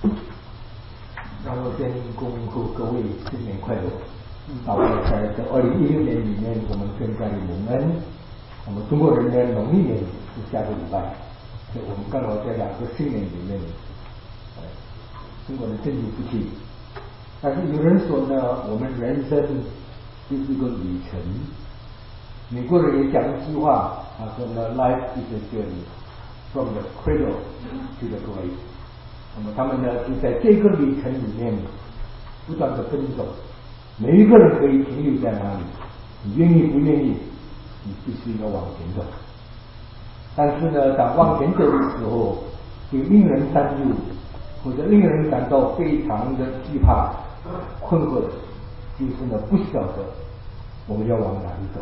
然后先恭贺各位新年快乐。那我在这2016年里面，我们更加的蒙恩。我们中国人的农历年是下个礼拜，所以我们刚好在2个新年里面，中国人政治不清。但是有人说呢，我们人生就是一个旅程。美国人也讲一句话，他说呢 ，Life is a journey from the cradle to the grave。那么他们呢，就在这个旅程里面不断的奔走。每一个人可以停留在哪里？你愿意不愿意？你必须要往前走。但是呢，当往前走的时候，就令人担忧，或者令人感到非常的惧怕、困惑的，就是呢，不晓得我们要往哪里走。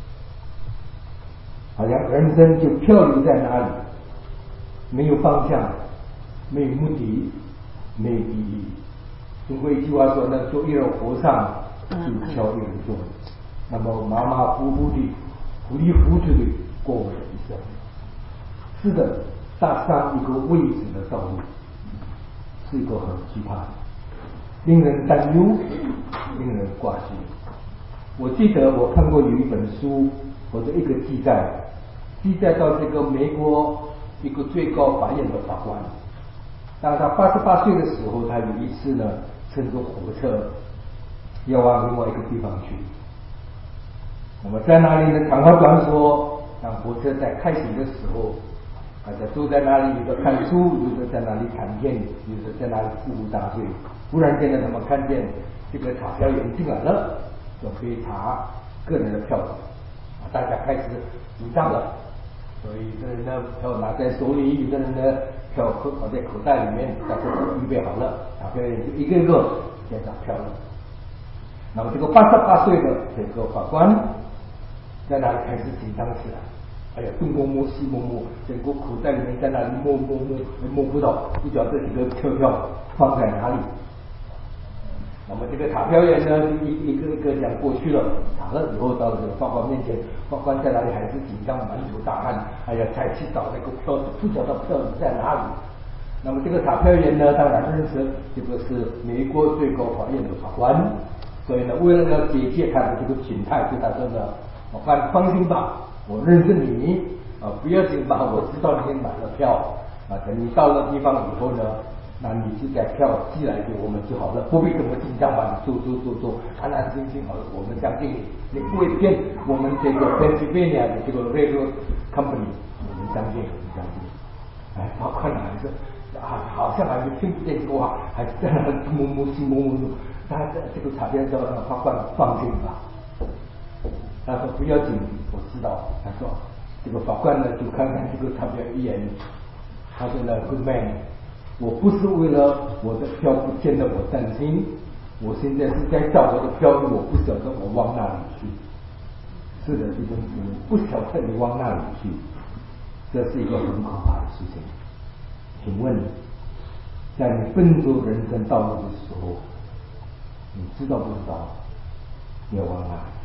好像人生就漂流在哪里，没有方向，没有目的，没有意义。中国一句话说呢，做一人和尚就挑一人做，那么马马虎虎的、糊里糊涂的过我的一生。是的，踏上一个未知的道路，是一个很惧怕的，令人担忧，令人挂心。我记得我看过有一本书或者一个记载到这个美国一个最高法院的法官，当他88岁的时候，他有一次呢，乘着火车要往另外一个地方去。那么在那里呢，长话短说，当火车在开行的时候，大家都在那里，有的看书，有的在那里谈天，有的在那里呼呼大睡。忽然间呢，他们看见这个查票员进来了，准备查个人的票子，大家开始紧张了。所以有的人呢票拿在手里，有的人呢票放在口袋里面，大家都预备好了，查票员就一个一个检查票了。那么这个88岁的这个法官在那里开始紧张起来，哎呀，东摸摸西摸摸，整个口袋里面在那里摸不到，不晓得这个票放在哪里。那么这个查票员呢，就一个一个这样过去了，查了以后到了这个法官面前，法官在那里还是紧张，满头大汗，哎呀，才去找那个票子，不晓得票子在哪里。那么这个查票员呢，当然认识这个是美国最高法院的法官，所以呢，为了要解决他的这个情态，对他说呢，法官放心吧，我认识你不要紧吧，我知道你买了票等你到了地方以后呢，那你就把票寄来给我们就好了，不必这么紧张吧，你走，安安心心好了，我们相信你，你不会骗我们这个 Pennsylvania 的这个 railroad company， 我们相信。哎，法官还是好像还是听不见这个话，还是在那摸摸他这个查票叫法官放心吧。他说不要紧，我知道。他说这个法官呢就看看这个查票一眼，他说呢 ，Good man， 我不是为了我的票不见得我担心，我现在是在找我的票，我不晓得我往哪里去。是的，弟兄姊妹，不晓得你往哪里去，这是一个很可怕的事情。请问，在你奔走人生道路的时候，你知道不知道你要往哪里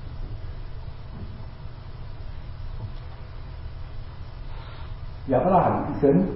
去？亚伯拉罕一生，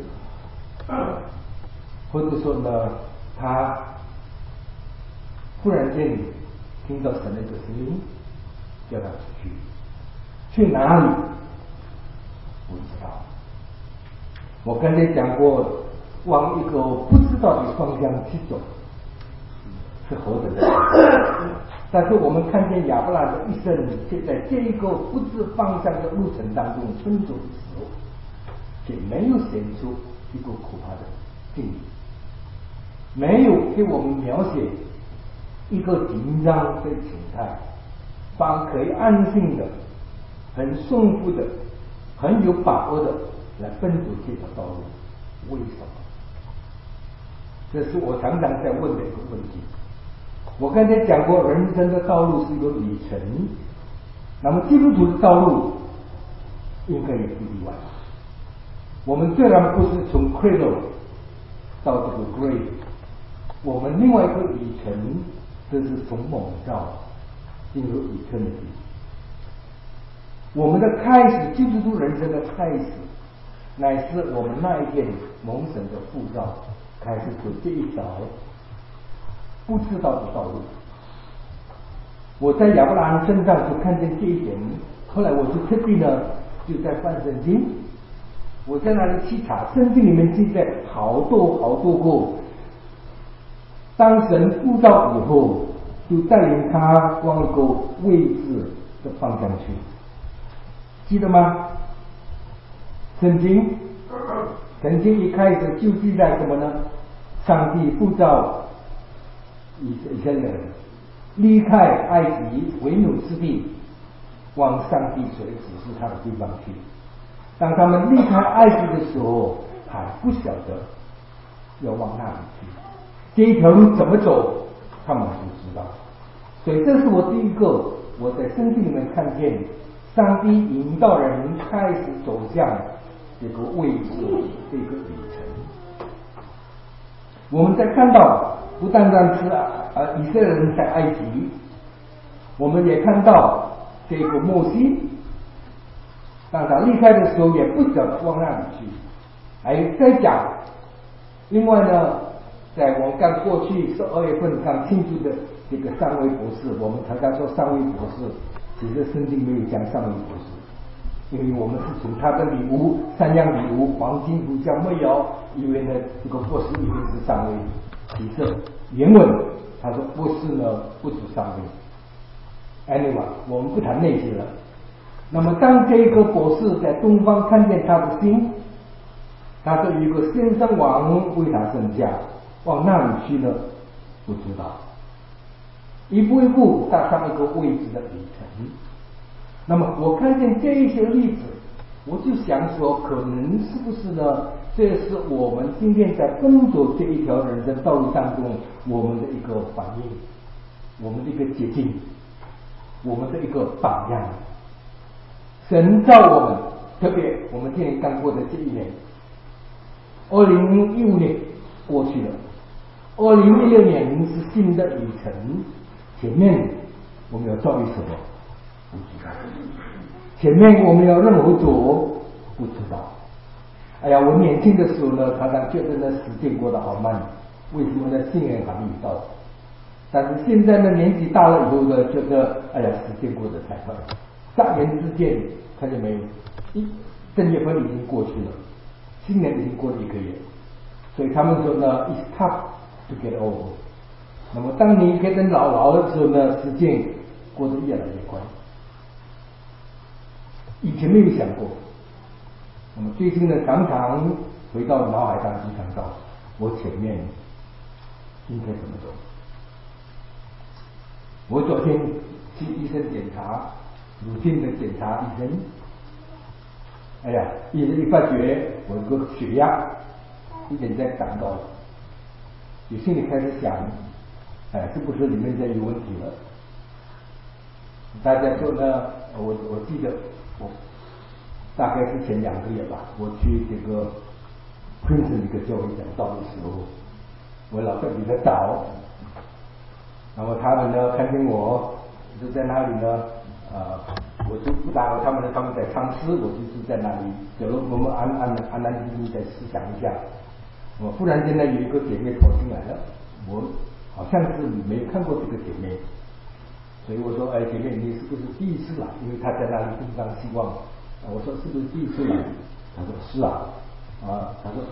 或者说呢，他忽然间听到神的一个声音，叫他出去，去哪里？不知道。我刚才讲过，往一个不知道的方向去走，是何等的但是我们看见亚伯拉罕的一生，就在这一个不知方向的路程当中奔走的时候，却没有显出一个可怕的境遇，没有给我们描写一个紧张的情态，反而可以安心的、很顺服的、很有把握的来奔走这条道路。为什么？这是我常常在问的一个问题。我刚才讲过，人生的道路是一个旅程，那么基督徒的道路应该也不例外。我们虽然不是从 cradle 到这个 grave， 我们另外一个旅程，这是从蒙召进入eternity。我们的开始，基督徒人生的开始， 乃是我们那一天蒙神的呼召，开始走这一条不知道的道路。我在亚伯拉罕身上就看见这一点，后来我就特地呢就在翻圣经，我在那里去查，圣经里面记载好多个，当神呼召以后，就带领他往一个位置的方向去，记得吗？圣经一开始就记载什么呢？上帝呼召以色列人离开埃及为奴之地，往上帝所指示他的地方去。当他们离开埃及的时候，还不晓得要往哪里去，这一条路怎么走，他们不知道。所以这是我第一个我在圣经里面看见上帝引导人开始走向这个位置，这个旅程。我们在看到不单单是以色列人在埃及，我们也看到这个摩西，当他离开的时候也不晓得往哪里去。还在讲，另外呢，在我们刚过去12月份刚庆祝的这个三位博士，我们常常说三位博士，其实圣经没有讲三位博士，因为我们是从他的礼物3样礼物，黄金、胡椒、没有，因为呢这个博士一定是三位。其实原文他说博士呢不止三位。Anyway， 我们不谈那些了。那么当这个博士在东方看见他的心，他就有一个先生王为他生下，往哪里去呢？不知道，一步一步踏上一个未知的旅程。那么我看见这一些例子，我就想说，可能是不是呢？这是我们今天在奔走这一条人生道路当中，我们的一个反应，我们的一个捷径，我们的一个榜样。神造我们，特别我们今年刚过的这一年，2015年过去了，2016年是新的旅程，前面我们要遭遇什么？不知道。前面我们要任何做，不知道。哎呀，我年轻的时候呢，常常觉得呢时间过得好慢，为什么呢？新年还没有到。但是现在呢，年纪大了以后呢，觉得哎呀，时间过得太快，眨眼之间，看见没有？正月份已经过去了，新年已经过了1个月，所以他们说呢 ，it's tough to get old。那么当你变成老的时候呢，时间过得越来越快。以前没有想过，那么最近呢，常常回到脑海当中想到，我前面应该怎么走？我昨天去医生检查，routine的检查医生，哎呀，医生一发觉我有个血压一点在涨高，我心里开始想，哎，是不是里面在有问题了？大家说呢，我记得我大概是前2个月吧，我去这个 Princeton 一个教会讲道的时候，我老在比较早，那么他们呢看见我就在那里呢，我就不打扰他们了，他们在唱诗，我就是在那里，有了我们安静静在思想一下。我忽然间呢有一个姐妹跑进来了，我好像是没有看过这个姐妹，所以我说，哎，姐妹，你是不是第一次来？因为她在那里东张西望。我说是不是第一次来？她说是啊，她说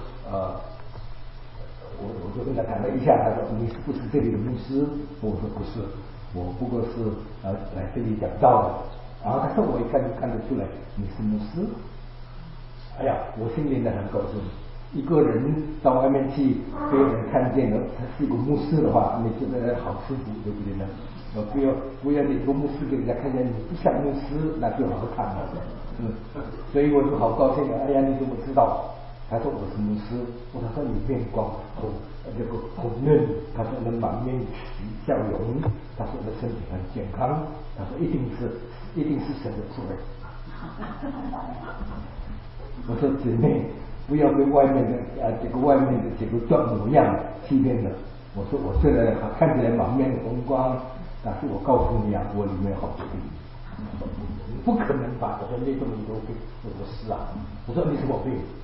我就跟她谈了一下，她说你是不是这里的牧师？我说不是，我不过是来这里讲道的。然后她说我一看就看得出来你是牧师。哎呀，我心里呢很高兴。一个人到外面去被人看见了，他是一个牧师的话，你觉得好吃苦，对不对呢？不要你这个牧师给人家看见你不像牧师，那就好看了。所以我就好高兴了。哎呀，你怎么知道？他说我是牧师。我说你面光这个红润，他说能满面笑容，他说我的身体很健康，他说一定是神的作为。我说姊妹，不要被外面的这个模样欺骗了。我说我虽然看起来满面的红光，但是我告诉你啊，我里面好病。不可能吧？我说你这么一个病，我说是啊。我说你什么病？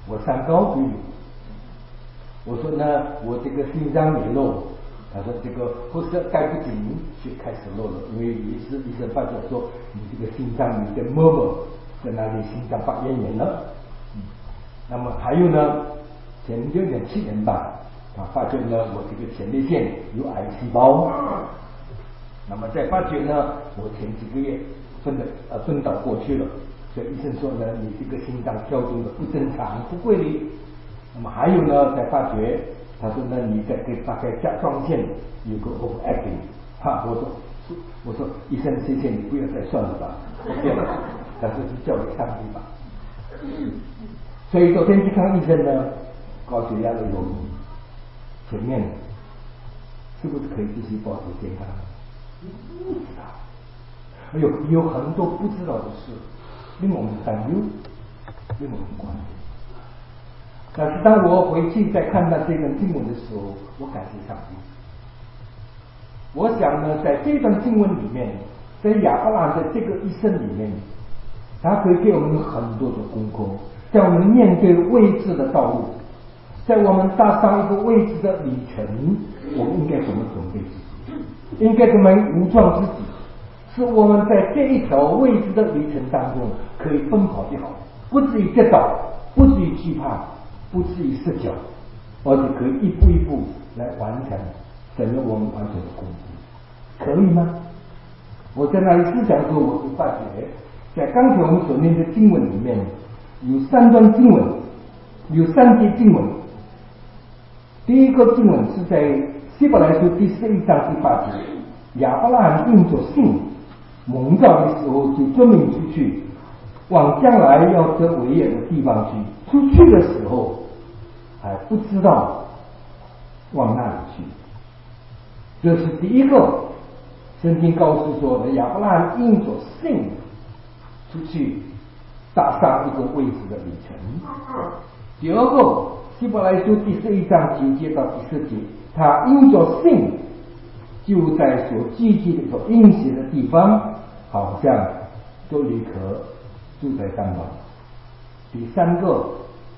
我三高归乳。我说呢，我这个心脏也漏。他说这个不是该不紧就开始漏了，因为医生发觉说你这个心脏有点摸摸，在那里心脏发炎了。那么还有呢，前6年7年吧，他发觉呢我这个前列腺有癌细胞。那么再发觉呢，我前几个月昏倒过去了，所以医生说呢，你这个心脏跳动的不正常不规律。那么还有呢，再发觉。他说：“那你在大概甲状腺有个 overacting， 我说医生，谢谢你，不要再算了吧，但是交给上帝吧。”所以昨天去看医生呢，高血压的有前面是不是可以继续保持健康？不知道，有很多不知道的事，令我们担忧，令我们关心。但是当我回去再看到这段经文的时候，我感谢上帝。我想呢，在这段经文里面，在亚伯拉罕的这个一生里面，他可以给我们很多的功课，在我们面对未知的道路，在我们踏上一个未知的旅程，我们应该怎么准备自己，应该怎么武装自己，是我们在这一条未知的旅程当中可以奔跑就好，不至于跌倒，不至于惧怕，不至于失脚，而且可以一步一步来完成神让我们完成的功夫，可以吗？我在那里思想的时候，我就发觉，在刚才我们所念的经文里面，有3段经文，有3节经文。第一个经文是在希伯来书第11章第8节，亚伯拉罕因着信蒙召的时候，就遵命出去，往将来要得为业的地方去。出去的时候还不知道往哪里去，这是第一个圣经告诉说的，亚伯拉罕因着信出去踏上一个未知的旅程。第二个希伯来书第11章9节到第10节，他因着信就在所聚集的所应许的地方，好像就立刻住在当中。第三个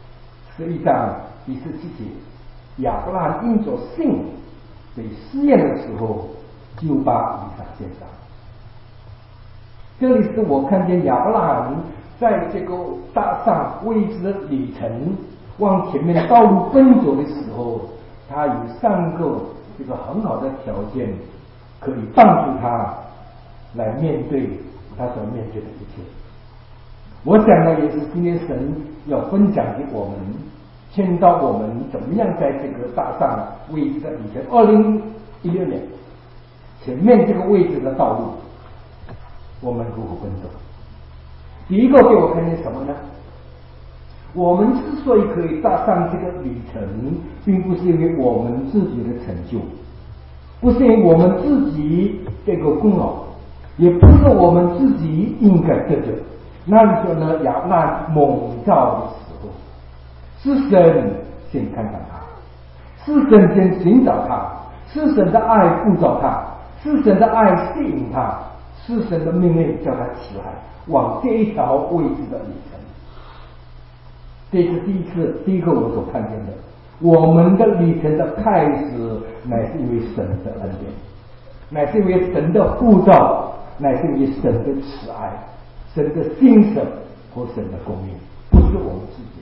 11章第17节，亚伯拉罕因着信被试验的时候，就把以撒献上。这里是我看见亚伯拉罕在这个踏上未知的旅程往前面道路奔走的时候，他有3个这个很好的条件，可以帮助他来面对他所面对的一切。我想呢，也是今天神要分享给我们，劝导我们怎么样在这个踏上未知的旅程。2016年前面这个未知的道路，我们如何奔走？第一个给我看见什么呢？我们之所以可以踏上这个旅程，并不是因为我们自己的成就，不是因为我们自己这个功劳，也不是我们自己应该得的。那里说呢，亚伯拉罕蒙召的时候，是神先看到他，是神先寻找他，是神的爱呼召他，是神的爱吸引他，是神的命令叫他起来，往这一条未知的旅程。这是第一个我所看见的，我们的旅程的开始，乃是因为神的恩典，乃是因为神的呼召，乃是因为神的慈爱，神的精神和神的供应，不是我们自己。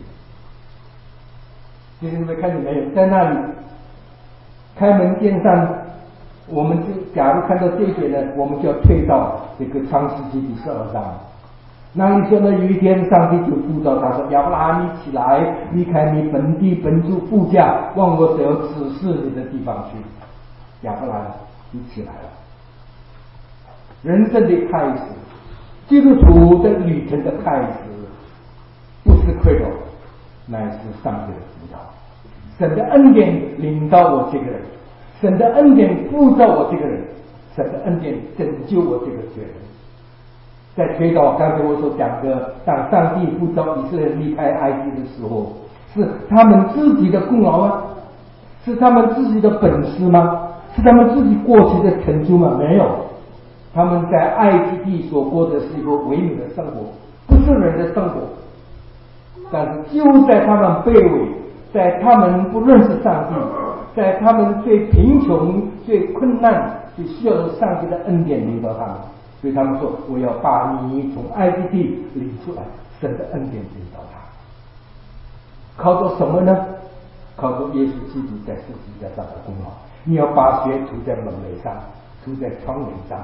弟兄们看见没有？在那里开门见山，我们就假如看到这一点呢，我们就要退到这个创世纪第12章。那你说呢？有一天，上帝就呼召他说：“亚伯拉罕，你起来，离开你本地本族父家，往我所要指示你的地方去。”亚伯拉罕就起来了。人生的开始，基督徒的旅程的开始，不是亏了，乃是上帝的辅导。神的恩典领导我这个人，神的恩典呼召我这个人，神的恩典拯救我这个罪人。在推导刚才我所讲的，当上帝呼召以色列人离开埃及的时候，是他们自己的功劳吗？是他们自己的本事吗？是他们自己过去的成就吗？没有，他们在埃及地所过的是一个唯美的生活，不是人的生活。 但是就在他们卑微，在他们不认识上帝，在他们最贫穷、最困难、最需要上帝的恩典领导他们，所以他们说：“我要把你从埃及地领出来。”神的恩典领导他，靠着什么呢？靠着耶稣基督在十字架上的功劳。你要把血涂在门楣上，涂在窗帘上。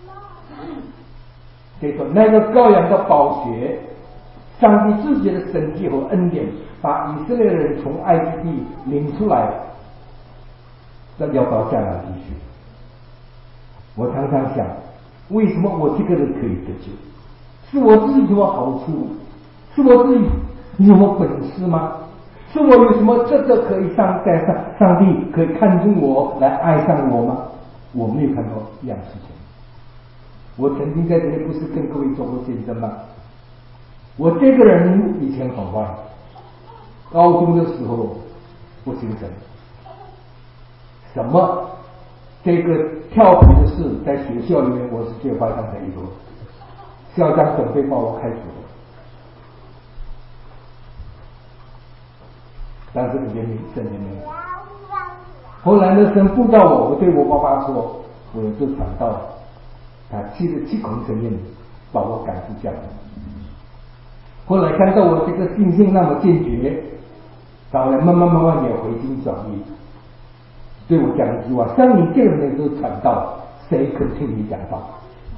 所以说，那个羔羊的宝血，上帝自己的神迹和恩典，把以色列人从埃及地领出来，要到迦南地去。我常常想，为什么我这个人可以得救？是我自己有什么好处？是我自己有什么本事吗？是我有什么这个可以上帝可以看中我来爱上我吗？我没有看到这样的事情。我曾经在这里不是跟各位做过见证吗？我这个人以前很坏，高中的时候不精神，什么这个调皮的事在学校里面我是最坏上的一个，校长准备把我开除了。但是神也没有。后来呢，神布道我对我爸爸说，我有做传道，他七孔承认把我赶出家门。后来看到我这个信心那么坚决，后来慢慢也回心转意，对我讲一句话：像你这样能够传道，谁肯听你讲道？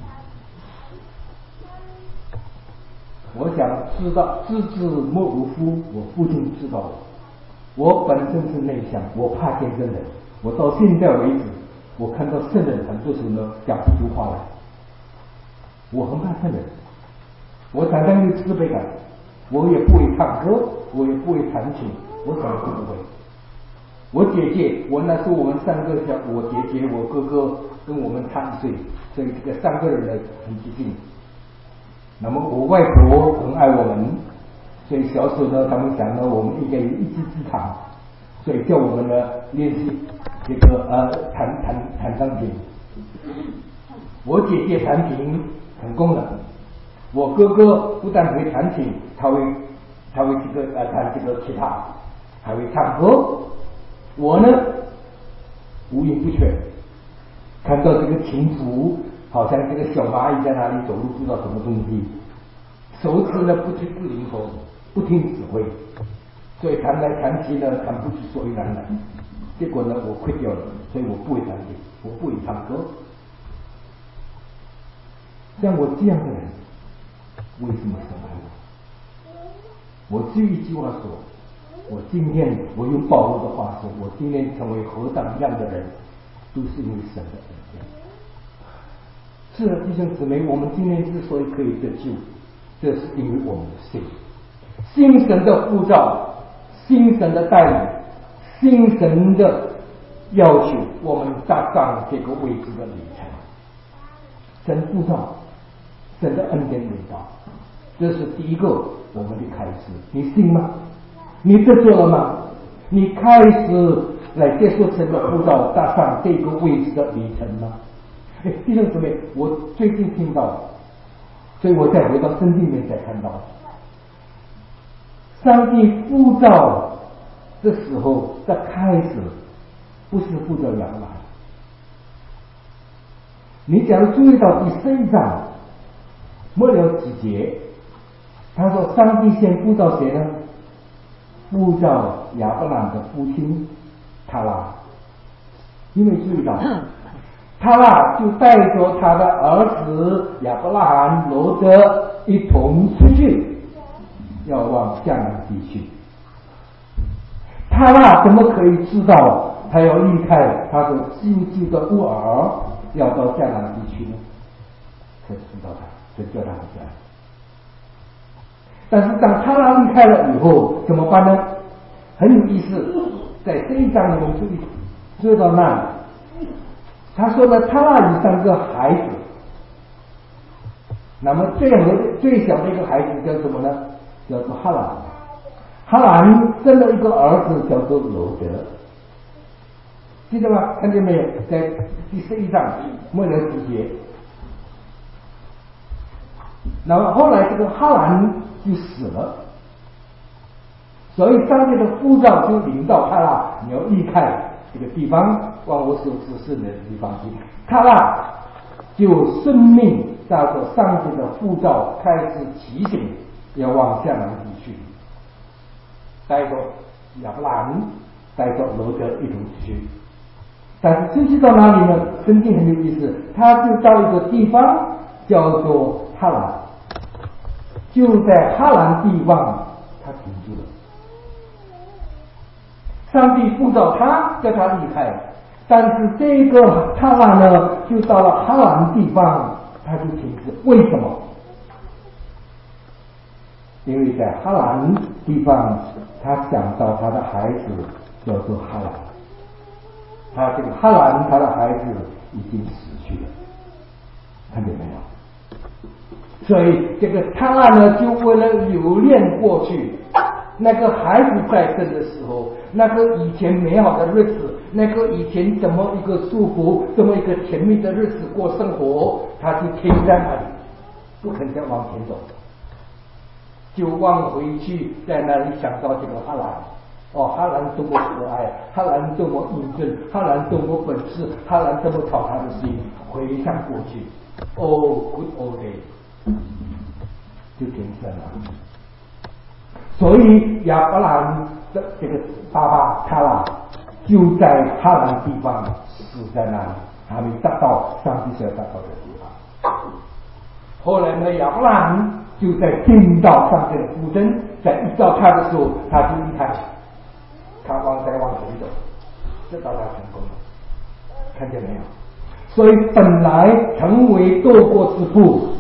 我想知道知之莫如父，我父亲知道我本身是内向，我怕见证人。我到现在为止，我看到圣人很多时候呢讲不出话来，我很怕圣人。我常常有自卑感，我也不会唱歌，我也不会弹琴，我什么都不会。我姐姐，我那时候我们三个小，我姐姐、我哥哥跟我们差1岁，所以这个三个人呢很接近。那么我外婆很爱我们，所以小时候呢，他们想呢，我们应该有一技之长，所以叫我们呢练习这个弹钢琴。我姐姐弹琴成功了，我哥哥不但会弹琴，他会这个弹这个吉他，还会唱歌。我呢五音不全，看到这个琴谱，好像这个小蚂蚁在那里走路，不知道什么东西，手指呢不灵活，不听指挥，所以弹来弹去呢弹不出所以然来。结果呢我溃掉了，所以我不会弹琴，我不会唱歌。像我这样的人，为什么神爱我？我只有一句话说，我今天我用保罗的话说，我今天成为何等样的人，都是因为神的恩典。是的，弟兄姊妹，我们今天之所以可以得救，这是因为我们的信，信神的呼召，信神的带领，信神的要求，我们踏上这个未知的旅程。神呼召，神的恩典领导，这是第一个我们的开始。你信吗？你得救了吗？你开始来接受神的呼召，踏上这个未知的旅程吗？弟兄姊妹，我最近听到，所以我再回到圣经里面才看到，上帝呼召的时候的开始，不是呼召亚伯拉罕。你假如注意到第11章末了几节，他说上帝先呼召谁呢？呼召亚伯拉罕的父亲塔拉。你没注意到？塔拉就带着他的儿子亚伯拉罕、罗德一同出去，要往迦南地去。塔拉怎么可以知道他要离开他所居住的乌尔，要到迦南地去呢？可知道他，就叫他回来。但是当塔拉离开了以后，怎么办呢？很有意思，在这一章我们注意到那里。他说呢，塔拉有3个孩子，那么最小的一个孩子叫什么呢？叫做哈兰。哈兰生了一个儿子叫做罗德，记得吗？看见没有？在第11章末了几节。那么后来这个哈兰就死了， 所以上帝的呼召就领到他啦，你要离开这个地方，往我所指示的地方去。他啦，就生命照着上帝的呼召开始提醒，要往迦南地去，带着亚伯拉罕，带着罗德一同去。但是去到哪里呢？圣经很有意思，他就到一个地方叫做哈兰，就在哈兰地方他停住了。上帝呼召他，叫他离开，但是这个哈兰呢，就到了哈兰地方，他就停止。为什么？因为在哈兰地方，他讲到他的孩子叫做哈兰，他这个哈兰他的孩子已经死去了，看见没有？所以这个哈兰呢，就为了留恋过去那个孩子在生的时候，那个以前美好的日子，那个以前怎么一个祝福，这么一个甜蜜的日子过生活，他就停在那里，不肯再往前走，就往回去，在那里想到这个哈兰。哦，哈兰多么可爱，哈兰多么英俊，哈兰多么本事，哈兰多么讨他的心，回想过去，哦 ，good old day， 就停在那里。所以亚伯拉罕的这个爸爸他啦，就在哈兰地方死在那里，还没达到上帝所要达到的地方。后来呢，亚伯拉罕就在听到上帝的呼声，在遇到他的时候，他就离开，他往前走，直到他成功了，看见没有？所以本来成为多国之父，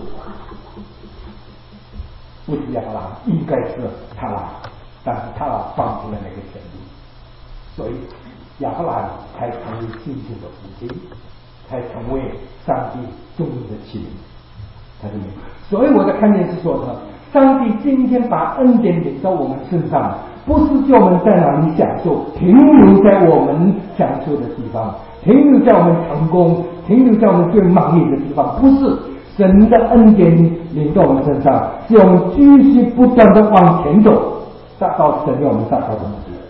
不是亚伯拉罕，应该是他啦，但是他啦放弃了那个权利，所以亚伯拉罕才成为信心的父亲，才成为上帝忠义的器皿。看见没有？所以我在看见是说呢，上帝今天把恩典领到我们身上，不是叫我们在哪里享受，停留在我们享受的地方，停留在我们成功，停留在我们最满意的地方，不是。神的恩典临到我们身上，是我们继续不断的往前走，达到神要我们达到的目的，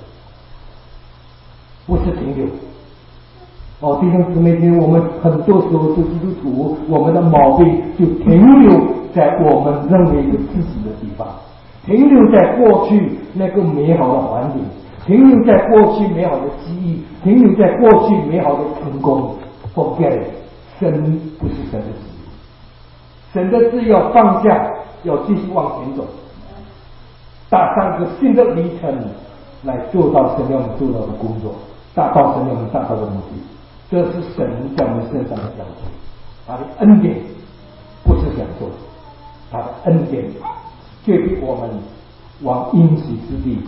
不是停留。哦，弟兄姊妹，我们很多时候做基督徒，我们的毛病就停留在我们认为有自己的地方，停留在过去那个美好的环境，停留在过去美好的记忆，停留在过去美好的成功。Forget it， 神不是神的旨意。神的旨意要放下，要继续往前走，踏上一个新的里程，来做到神要我们做到的工作，达到神要我们达到的目的。这是神在我们身上的要求。他的恩典不是享受，他的恩典却给我们往应许之地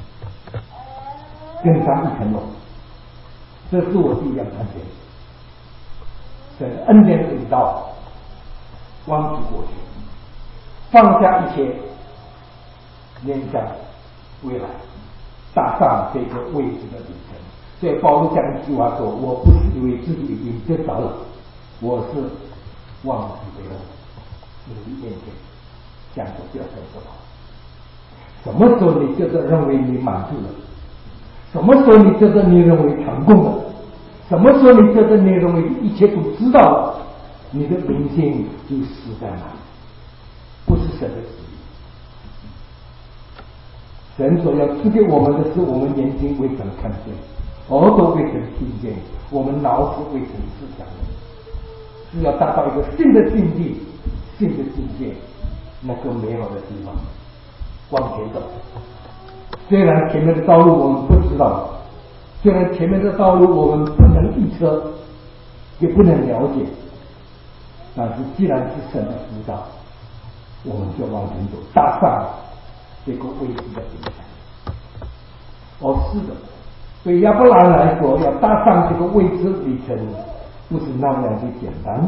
更上一层楼。这是我第一样看见。神恩典领导，忘记过去，放下一切，面向未来，踏上这个未知的旅程。所以保罗讲一句话说：“我不是以为自己已经得着了，我是忘记为了主面前想着不要得什么。”什么时候你觉得认为你满足了？什么时候你觉得你认为成功了？什么时候你觉得你认为一切都知道了？你的灵性就死在那里，不是神的旨意。神所要赐给我们的是我们眼睛未曾看见，耳朵未曾听见，我们脑子未曾思想的，是要达到一个新的境地、新的境界，那个美好的地方，往前走。虽然前面的道路我们不知道，虽然前面的道路我们不能预测，也不能了解，但是既然是神的辅导，我们就往前走，踏上这个未知的影响。哦，是的，对亚伯拉罕来说，要踏上这个未知旅程，不是那样的简单，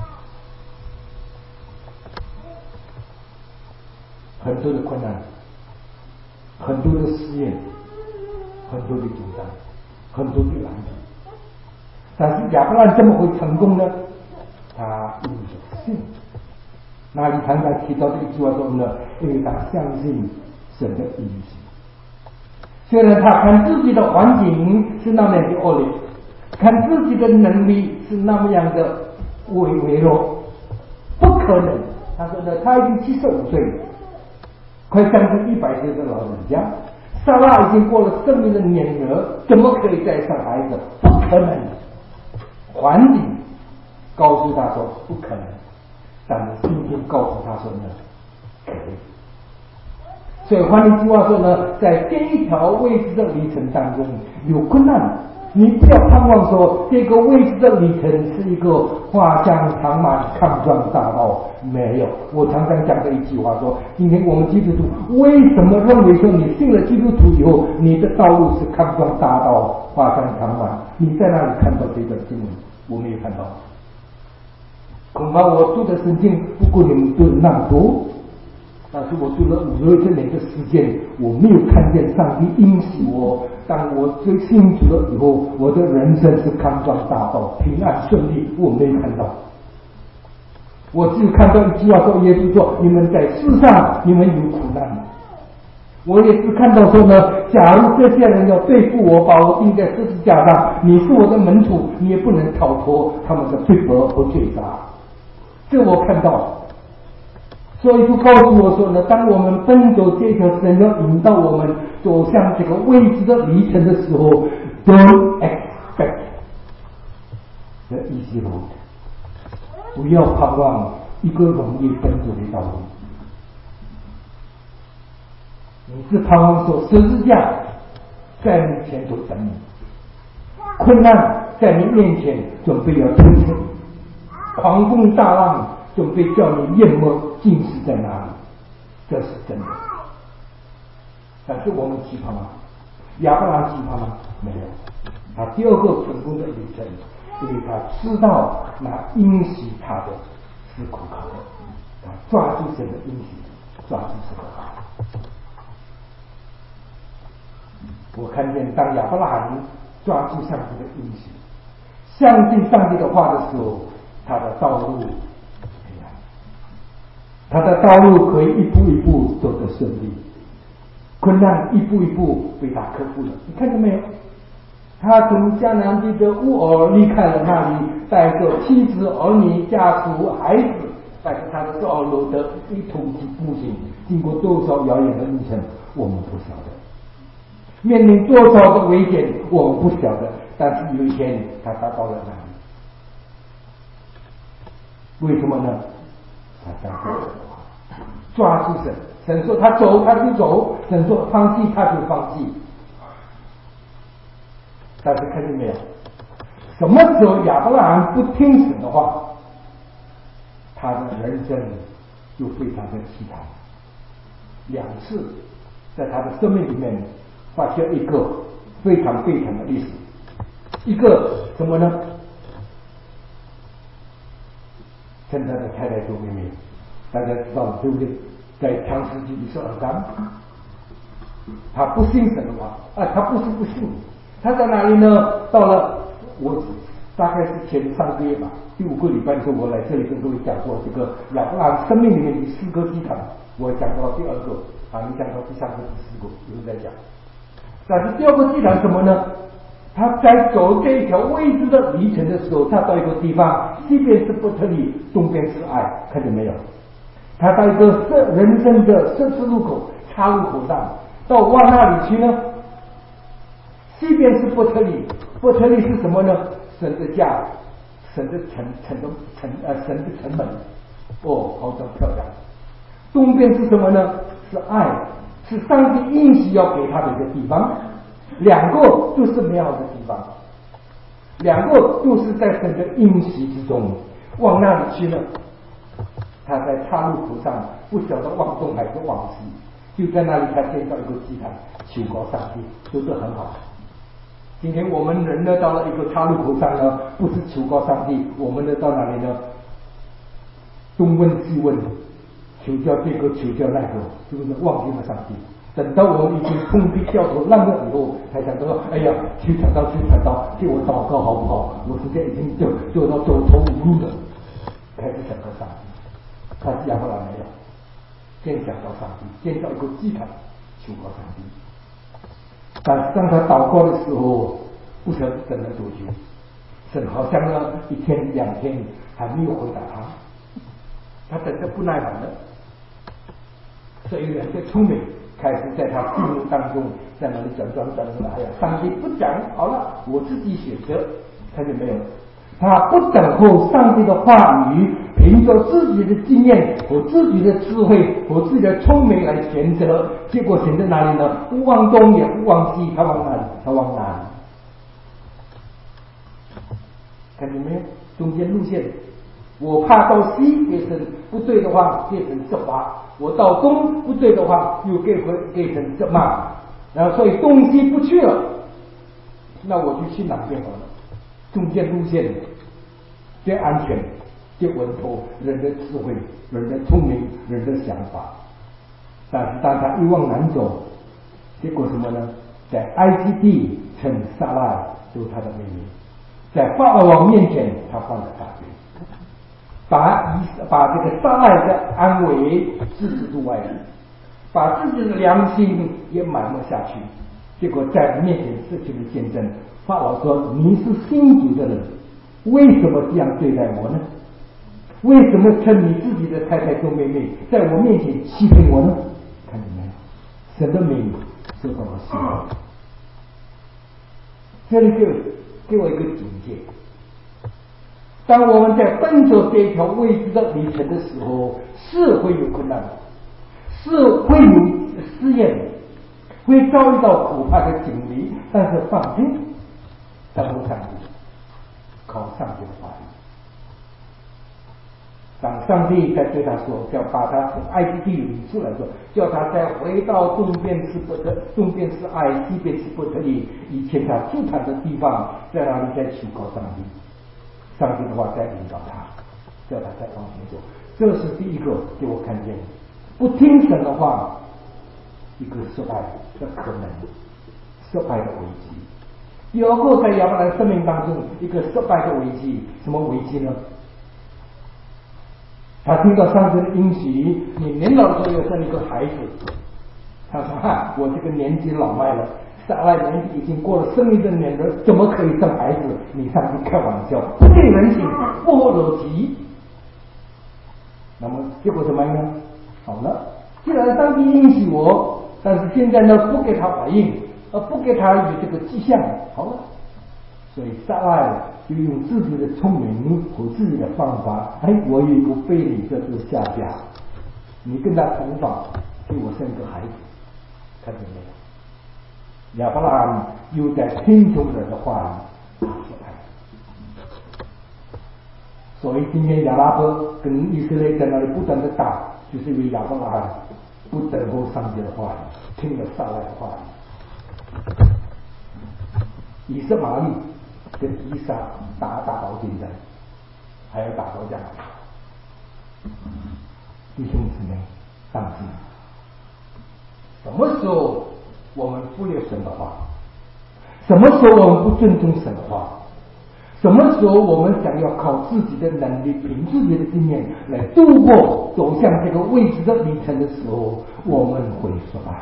很多的困难，很多的试验，很多的阻挡，很多的难处。但是亚伯拉罕怎么会成功呢？他因着信。那里常常提到这个句话说呢，因为他相信神的应许。 虽然他看自己的环境是那么样的恶劣，看自己的能力是那么样的微弱，不可能。他说呢，他已经75岁，快将近100岁的老人家，撒拉已经过了生命的年额，怎么可以再生孩子？不可能。环境告诉他说不可能，但是圣经告诉他说呢，可以。所以换一句话说呢，在这一条未知的旅程当中有困难，你不要盼望说这个未知的旅程是一个花香长满康庄大道，没有。我常常讲的一句话说，今天我们基督徒为什么认为说你信了基督徒以后，你的道路是康庄大道花香长满？你在哪里看到这段经文？我没有看到。恐怕我读的圣经不过你们读的那么多，但是我读了50年的时间，我没有看见上帝应许我，当我最信主了以后，我的人生是康庄大道、平安顺利，我没有看到。我只有看到一句话说，耶稣说：“你们在世上，你们有苦难。”我也是看到说呢，假如这些人要对付我，把我钉在十字架上，你是我的门徒，你也不能逃脱他们的罪责和罪罚。这我看到。所以就告诉我说呢，当我们奔走这条神要引导我们走向这个未知的旅程的时候 ，Don't expect the easy road， 不要盼望一个容易奔走的道路。你是盼望说十字架在你前头等你，困难在你面前准备要推进，狂风大浪准备叫你淹没尽是在哪里？这是真的。但是我们期盼吗？亚伯拉罕期盼吗？没有。他第二个成功的旅程，因为他知道那应许他的是可靠的，他抓住神的应许，抓住神的话。我看见当亚伯拉罕抓住上帝的应许，相信上帝的话的时候，他的道路他的道路可以一步一步走得顺利，困难一步一步被他克服了。你看见没有？他从迦南地的乌尔离开了那里，带着妻子、儿女、家属、孩子，带着他的12路的一同步行，经过多少遥远的路程，我们不晓得。面临多少的危险，我们不晓得。但是有一天，他达到了那里。为什么呢？他相信神的话，抓住神。神说他走，他就走；神说放弃，他就放弃。但是看见没有？什么时候亚伯拉罕不听神的话，他的人生就非常的凄惨。2次在他的生命里面发现一个非常悲惨的历史。一个什么呢？跟他的太太做妹妹，大家知道了对不对？在创世纪22章，他不信神的话他不是不信，他在哪里呢？到了我大概是前3个月吧，第5个礼拜的时候，我来这里跟各位讲过这个亚伯拉罕生命里面的4个祭坛，我讲到第2个没讲到第3个、第4个，以后再讲。但是第2个祭坛什么呢？他在走这一条未知的旅程的时候，他到一个地方，西边是伯特利，东边是爱，看见没有？他到一个人生的十字路口、岔路口上，往哪里去呢？西边是伯特利，伯特利是什么呢？神的家，神的城门，好像漂亮。东边是什么呢？是爱，是上帝应许要给他的一个地方。2个都是美好的地方，2个都是在神的应许之中。往哪里去呢？他在岔路口上，不晓得往东还是往西，就在那里他见到一个祭坛，求告上帝，都是很好。今天我们人呢，到了一个岔路口上呢，不是求告上帝，我们呢到哪里呢？东问西问，求教这个，求教那个，是不是忘记了上帝？等到我们已经碰壁掉头烂了以后，才想到哎呀，去传道，替我祷告好不好？我现在已经走到走投无路了，开始想到上帝。但是亚伯拉罕没有，先想到上帝，先到一个祭坛求告上帝。 但是当他祷告的时候，不晓得等了多久，神好像呢1天2天还没有回答他，他等得不耐烦了。所以人的聪明开始在他心目当中在那里转，哎呀，上帝不讲，好了，我自己选择，他就没有。他不等候上帝的话语，凭着自己的经验和自己的智慧和自己的聪明来选择，结果选择哪里呢？不往东也不往西，他往南，他往南。看见没有？中间路线，我怕到西变成不对的话，变成责骂；我到东不对的话，又变成责骂。然后所以东西不去了，那我就去哪边好了？中间路线最安全、最稳妥，人的智慧、人的聪明、人的想法。但是当他一往南走，结果什么呢？在埃及地称撒拉做他的妹妹，在法老王面前他犯了大罪，把这个撒拉的安危置之度外，把自己的良心也埋没下去。结果在面前失去了见证。法老说：“你是新主的人，为什么这样对待我呢？为什么称你自己的太太做妹妹，在我面前欺骗我呢？”看见没有？神的名受到了亵渎。这里给我一个警戒：当我们在奔走这条未知的旅程的时候，是会有困难，是会有试验，会遭遇到可怕的经历，但是放心。等候上帝，靠上帝的话语。当上帝在对他说，要把他从埃及地领出来说，叫他再回到东边是爱，西边是伯特利，以前他住他的地方，在那里再求告上帝。上帝的话再引导他，叫他再往前走。这是第一个给我看见，不听神的话，一个失败的可能，失败的危机。第二个在亚伯兰生命当中一个失败的危机，什么危机呢？他听到上帝的应许，你年老的时候要生一个孩子。他说：“我这个年纪老迈了，撒拉年纪已经过了生命的年轮，怎么可以生孩子？你上帝开玩笑，不近人情，不合逻辑。”那么结果怎么样呢？好了，既然上帝应许我，但是现在呢不给他怀孕。不给他有这个迹象，好了，所以撒拉就用自己的聪明和自己的方法，我有一个非你这个下家，你跟他同房，给我生个孩子，看见没有？亚伯拉罕又在听从人的话语，所以今天亚拉伯跟以色列在那里不断的打，就是因为亚伯拉罕不等候上帝的话语，听了撒拉的话语。以色玛利跟以撒打到现在，还要打到这样。弟兄姊妹，当心，什么时候我们忽略神的话？什么时候我们不尊重神的话？什么时候我们想要靠自己的能力，凭自己的经验来度过走向这个未知的旅程的时候，我们会失败。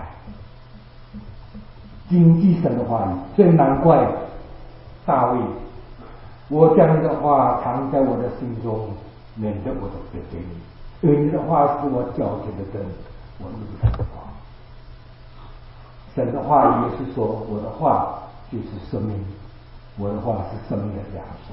谨记神的话语，所以难怪大卫，我将你的话藏在我的心中，免得我的罪给你，因为你的话是我脚前的灯，我路上的光。神的话语也是说，我的话就是生命，我的话是生命的粮食。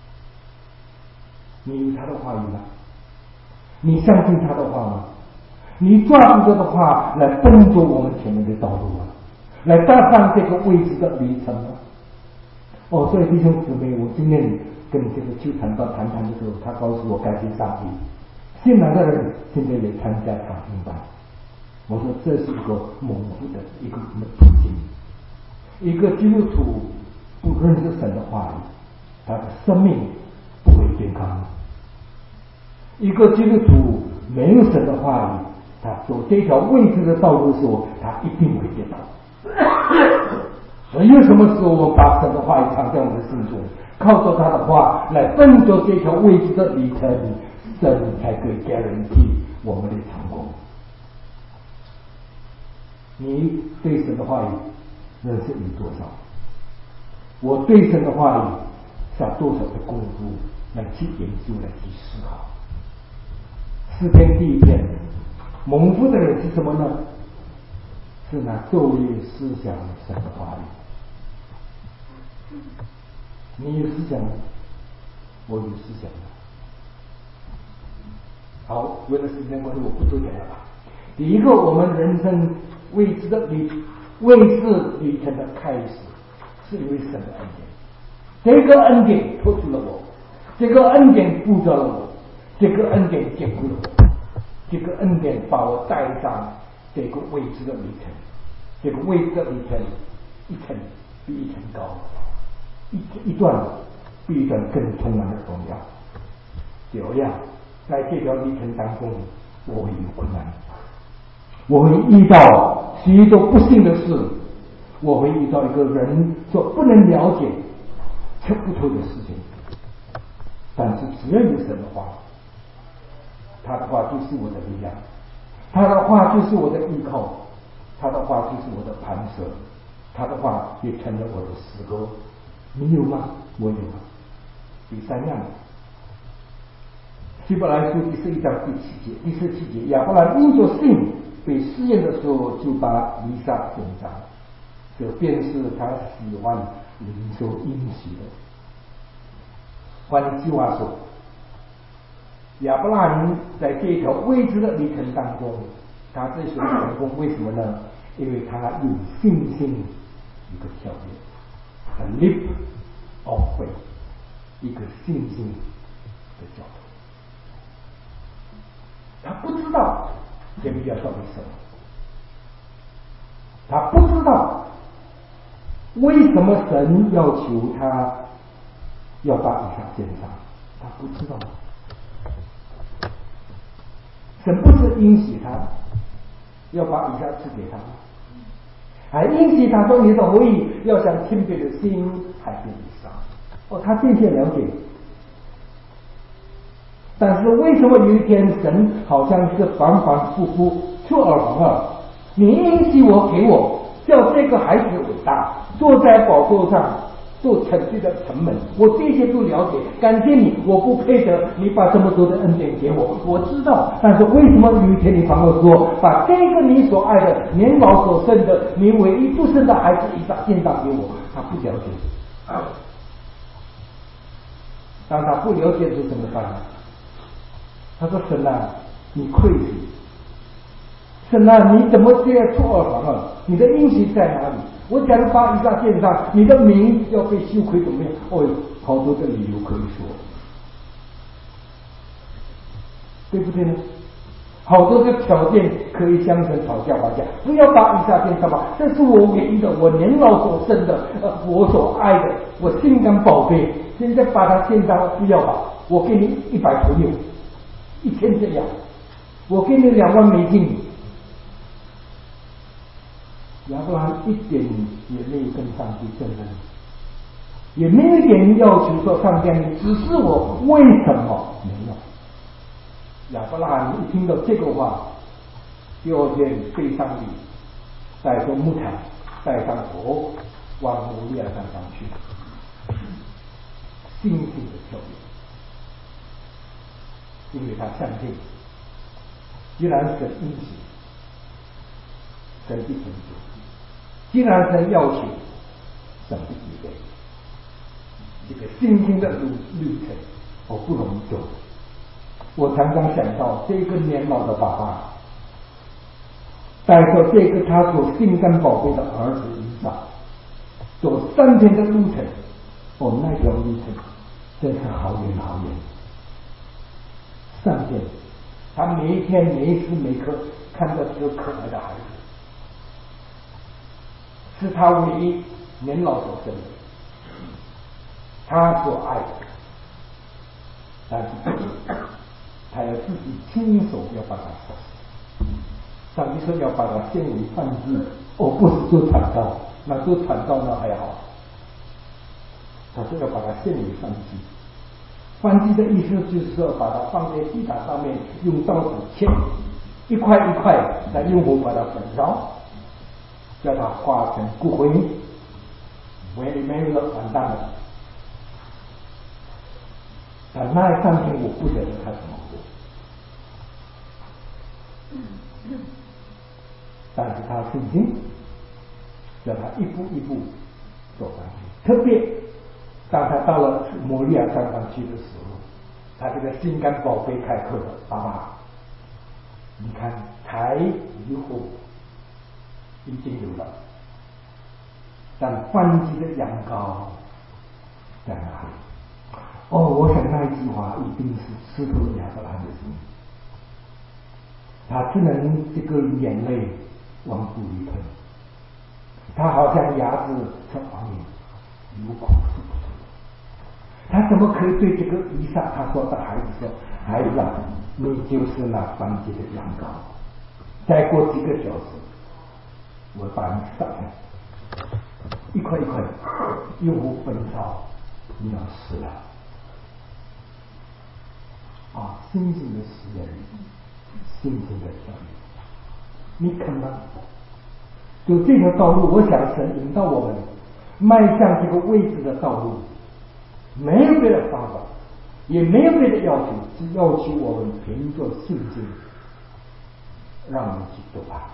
你有他的话语吗？你相信他的话吗？你抓住这个话来奔走我们前面的道路吗？来搭上这个未知的旅程吗？所以弟兄姊妹，我今天跟这个邱传道谈的时候，他告诉我感谢上帝，新来的人现在也参加查经班。我说这是一个蒙福的一个途径。一个基督徒不认识神的话语，他的生命不会健康。一个基督徒没有神的话语，他走这条未知的道路的时候，他一定会跌倒。所以有什么时候我们把神的话语藏在我们的心中，靠着他的话来奔走这条未知的旅程，神才可以 guarantee 我们的成功。你对神的话语认识你多少？我对神的话语下多少的功夫来去研究，来去思考。诗篇第一篇，蒙福的人是什么呢？是那昼夜思想神的话语。你有思想吗？我有思想吗？好，为了时间关系，我不多讲了吧。第一个，我们人生未知旅程的开始，是因为神的恩典。这个恩典托住了我，这个恩典护着了我，这个恩典坚固了我，这个恩典把我带上这个未知的旅程。这个未知的旅程，一层比一层高，一段比一段更充满了荣耀。第二样，在这条旅程当中，我会有困难，我会遇到许多不幸的事，我会遇到一个人所不能了解、测不透的事情。但是只要有神的话，他的话就是我的力量，他的话就是我的依靠，他的话就是我的磐石，他的话也成了我的诗歌。你有吗？我有吗？第三样，希伯来书第11章第17节，亚伯兰因着信被试验的时候，就把以撒献上，这便是他喜欢领受应许的。换一句话说，亚伯拉罕在这一条未知的旅程当中，他之所以成功，为什么呢？因为他有信心一个条件， a leap of faith， 一个信心的角度。他不知道前面要到底什么，他不知道为什么神要求他要把以撒献上，他不知道。神不是应许他要把以撒赐给他，还应许他说你的后裔要像天边的星，海边的沙。他渐渐了解。但是为什么有一天神好像是反反复复出尔反尔？你应许我给我，叫这个孩子伟大，坐在宝座上做程序的城门，我这些都了解，感谢你，我不配得你把这么多的恩典给我，我知道。但是为什么有一天你反而说，把这个你所爱的年老所生的你唯一独生的孩子以撒献上给我？他不了解。当他不了解是怎么办呢？他说：“神啊，你crazy！神啊，你怎么这样出尔反尔？你的应许在哪里？我假如把以撒献上，你的名要被羞愧怎么样？好多的理由可以说，对不对呢？好多的条件可以相神讨价还价，不要把以撒献上吧，这是我唯一的，我年老所生的，我所爱的，我心肝宝贝。现在把它献上，不要吧？我给你100头牛。1000这样，我给你2万美金。”亚伯拉罕一点也没有跟上帝争论，也没有一点要求说上帝你指示我为什么，没有。亚伯拉罕一听到这个话，第二天飞上里，带着木炭，带上火，往摩利亚山上去，信心的跳跃，因为他相信，既然神应许，神必成就；既然神要求，神必预备。这个信心的旅程，不容易做。我常常想到这个年老的爸爸，带着这个他所心肝宝贝的儿子以撒，走3天的路程，那条路程真是好远好远。3天，他每一天每一时每刻看到这个可爱的孩子，是他唯一年老所生的，他所爱的，但是他要自己亲手要把它杀死。上帝说要把它献为燔祭，不是做惨告，那做惨告那还好。他说要把它献为燔祭。燔祭的意思就是说，把它放在地毯上面，用刀子切一块一块，再用火把它焚烧。 叫他化成骨灰，没有了，完蛋了。但那3天我不晓得他怎么过，但是他信心叫他一步一步走上去。特别当他到了摩利亚山上去的时候，他这个心肝宝贝开口了：“爸爸，你看柴与火已经有了，但燔祭的羊羔在哪里？”哦，我想那一句话一定是刺透了亚伯拉罕的心，他只能这个眼泪往肚里吞，他好像牙子在外面有苦说不出。他怎么可以对这个以撒他说的孩子说：“孩子啊，你就是那燔祭的羊羔，再过几个小时，我把你杀开，一块一块，用火焚烧，你要死了。”啊，信心的实验，信心的教育，你肯吗？就这条道路，我想神引导我们迈向这个位置的道路，没有别的方法，也没有别的要求，只要求我们凭着信心，让我们去走吧。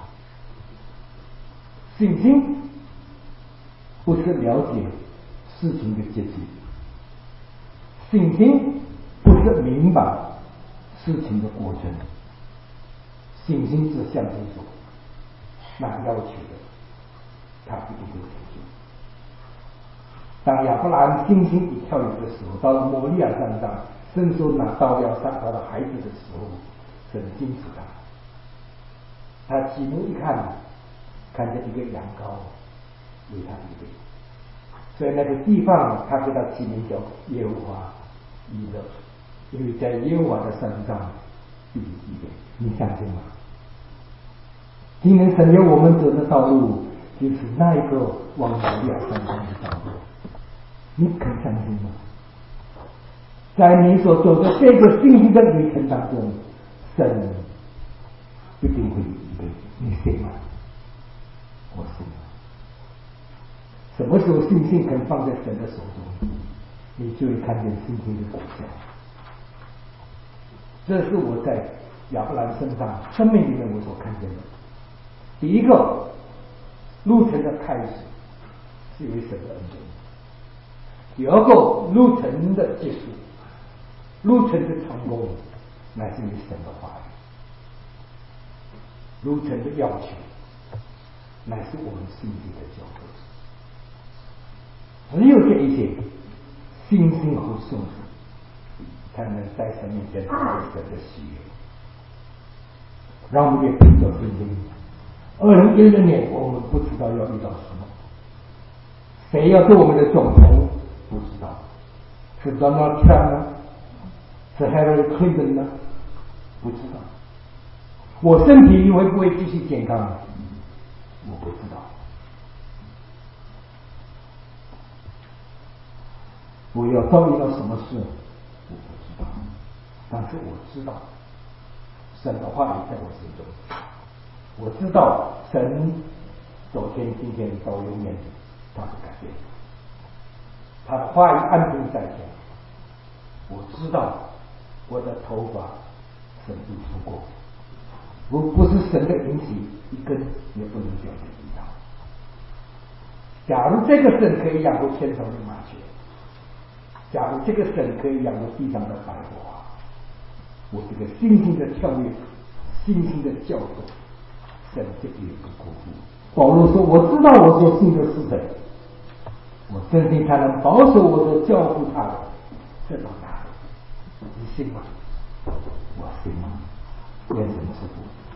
信心不是了解事情的结局，信心不是明白事情的过程，信心是相信说，那要求的，他一定会成就。当亚伯拉罕信心一跳跃的时候，到了摩利亚山上，伸手拿刀要杀他的孩子的时候，神禁止他。他起目一看，看见一个羊羔为他预备，所以那个地方他给他起名叫耶和华以勒，因为在耶和华的山上必有预备。你相信吗？今天神要我们走的道路，就是那一个往摩利亚山上的道路。你肯相信吗？在你所走的这个信心的旅程当中，神一定会有预备。你信吗？我信。什么时候信心肯放在神的手中，你就会看见信心的果效。这是我在亚伯兰身上生命里面我所看见的。第一个路程的开始是因为神的恩典，第二个路程的结束，路程的成功乃是因为神的话语，路程的要求乃是我们信心的交托。只有这一些信心和顺服，才能在神面前得神的喜悦。让我们也凭着信心，2016年我们不知道要遇到什么，谁要做我们的总统不知道，是 Donald Trump 呢？是 Hillary Clinton 呢？不知道。我身体会不会继续健康？我不知道。我要遭遇到什么事，我不知道，但是我知道神的话语在我心中。我知道神昨天、今天到永远，他不改变，他的话语安定在天。我知道我的头发神都出过，如不是神的允许，一根也不能掉在地上。假如这个神可以养活天上的麻雀，假如这个神可以养活地上的百花，我这个信心的跳跃，信心的教导，神这个也不辜负。保罗说：“我知道我所信的是谁，我真心才能保守我所教父他的，这到哪里？你信吗？我信吗？愿神赐福。”